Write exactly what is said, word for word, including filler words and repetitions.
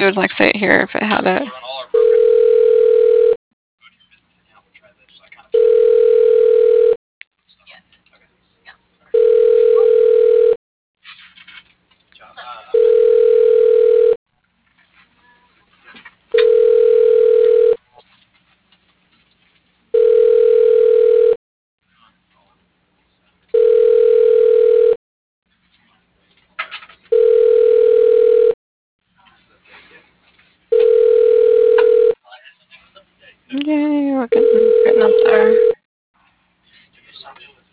would like say it here if it had it. Yay, we're getting, getting up there.